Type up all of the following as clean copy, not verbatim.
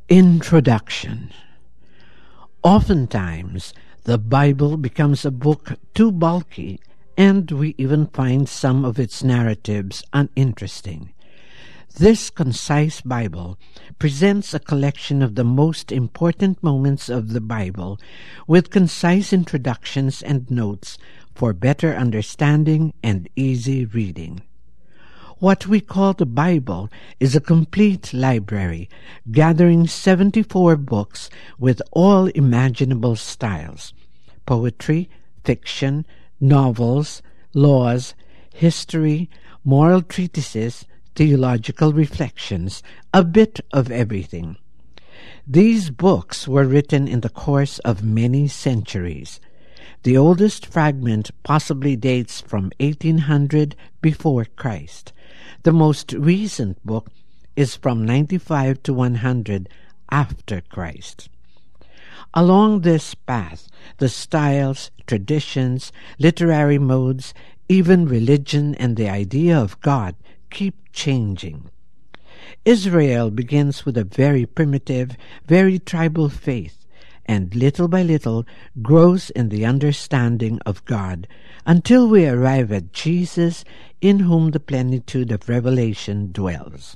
Introduction. Oftentimes, the Bible becomes a book too bulky, and we even find some of its narratives uninteresting. This concise Bible presents a collection of the most important moments of the Bible with concise introductions and notes for better understanding and easy reading. What we call the Bible is a complete library, gathering 74 books with all imaginable styles: poetry, fiction, novels, laws, history, moral treatises, theological reflections, a bit of everything. These books were written in the course of many centuries. The oldest fragment possibly dates from 1800 before Christ. The most recent book is from 95 to 100 after Christ. Along this path, the styles, traditions, literary modes, even religion and the idea of God keep changing. Israel begins with a very primitive, very tribal faith, and little by little grows in the understanding of God until we arrive at Jesus, in whom the plenitude of revelation dwells.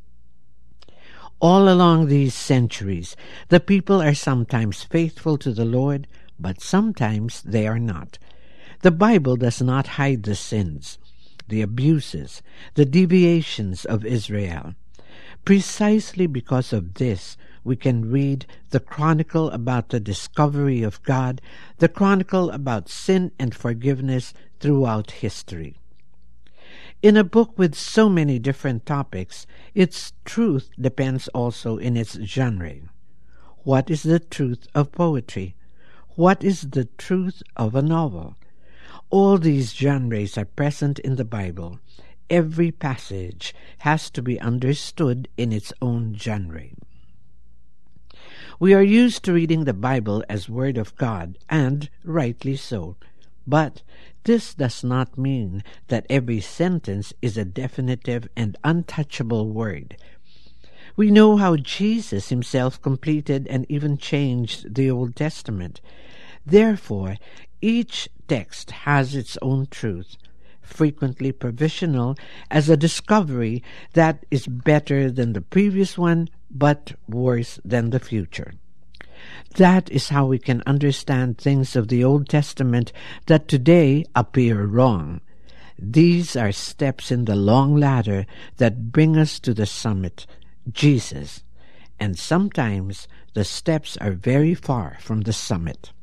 All along these centuries, the people are sometimes faithful to the Lord, but sometimes they are not. The Bible does not hide the sins, the abuses, the deviations of Israel. Precisely because of this, we can read the chronicle about the discovery of God, the chronicle about sin and forgiveness throughout history. In a book with so many different topics, its truth depends also in its genre. What is the truth of poetry? What is the truth of a novel? All these genres are present in the Bible. Every passage has to be understood in its own genre. We are used to reading the Bible as Word of God, and rightly so. But this does not mean that every sentence is a definitive and untouchable word. We know how Jesus himself completed and even changed the Old Testament. Therefore, each text has its own truth, frequently provisional, as a discovery that is better than the previous one, but worse than the future. That is how we can understand things of the Old Testament that today appear wrong. These are steps in the long ladder that bring us to the summit, Jesus, and sometimes the steps are very far from the summit.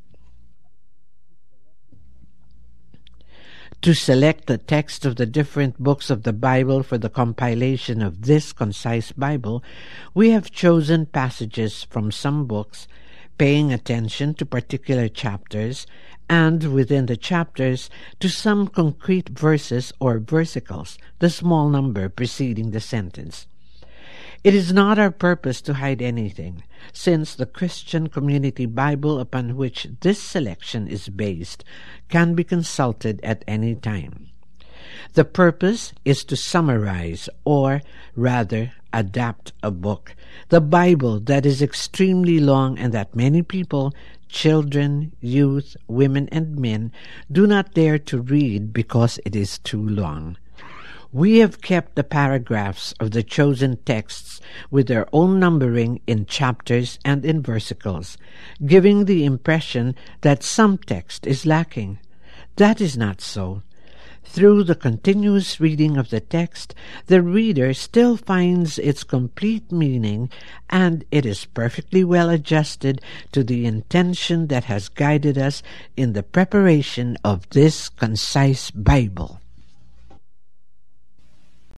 To select the text of the different books of the Bible for the compilation of this concise Bible, we have chosen passages from some books, paying attention to particular chapters, and within the chapters to some concrete verses or versicles, the small number preceding the sentence. It is not our purpose to hide anything, since the Christian Community Bible upon which this selection is based can be consulted at any time. The purpose is to summarize, or rather adapt a book, the Bible that is extremely long and that many people, children, youth, women, and men, do not dare to read because it is too long. We have kept the paragraphs of the chosen texts with their own numbering in chapters and in versicles, giving the impression that some text is lacking. That is not so. Through the continuous reading of the text, the reader still finds its complete meaning, and it is perfectly well adjusted to the intention that has guided us in the preparation of this concise Bible.